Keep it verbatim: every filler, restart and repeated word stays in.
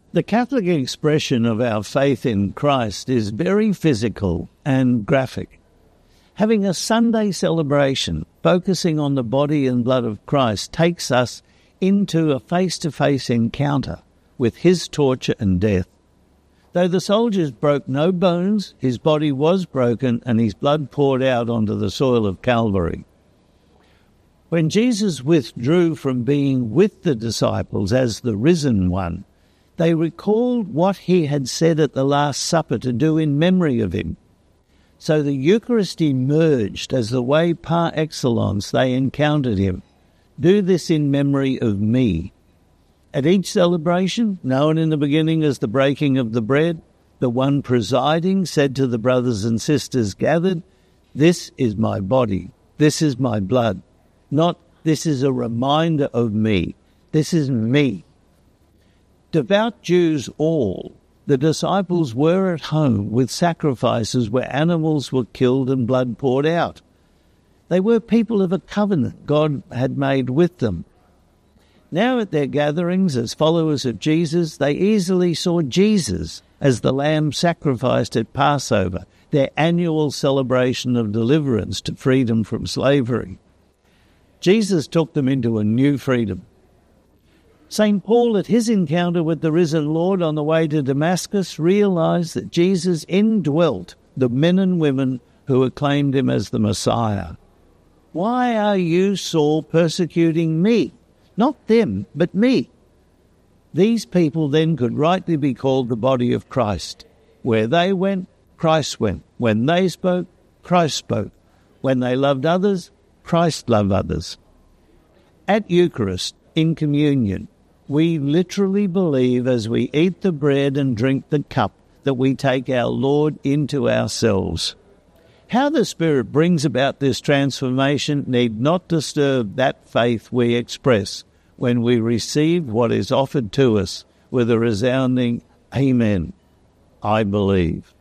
The Catholic expression of our faith in Christ is very physical and graphic. Having a Sunday celebration focusing on the body and blood of Christ takes us into a face-to-face encounter with his torture and death. Though the soldiers broke no bones, his body was broken and his blood poured out onto the soil of Calvary. When Jesus withdrew from being with the disciples as the risen one, they recalled what he had said at the Last Supper to do in memory of him. So the Eucharist emerged as the way par excellence they encountered him. Do this in memory of me. At each celebration, known in the beginning as the breaking of the bread, the one presiding said to the brothers and sisters gathered, "This is my body, this is my blood." Not, "This is a reminder of me, this is me." Devout Jews all, the disciples were at home with sacrifices where animals were killed and blood poured out. They were people of a covenant God had made with them. Now at their gatherings as followers of Jesus, they easily saw Jesus as the lamb sacrificed at Passover, their annual celebration of deliverance to freedom from slavery. Jesus took them into a new freedom. Saint Paul, at his encounter with the risen Lord on the way to Damascus, realized that Jesus indwelt the men and women who acclaimed him as the Messiah. "Why are you, Saul, persecuting me? Not them, but me." These people then could rightly be called the body of Christ. Where they went, Christ went. When they spoke, Christ spoke. When they loved others, Christ loved others. At Eucharist, in communion, we literally believe as we eat the bread and drink the cup that we take our Lord into ourselves. How the Spirit brings about this transformation need not disturb that faith we express when we receive what is offered to us with a resounding Amen. I believe.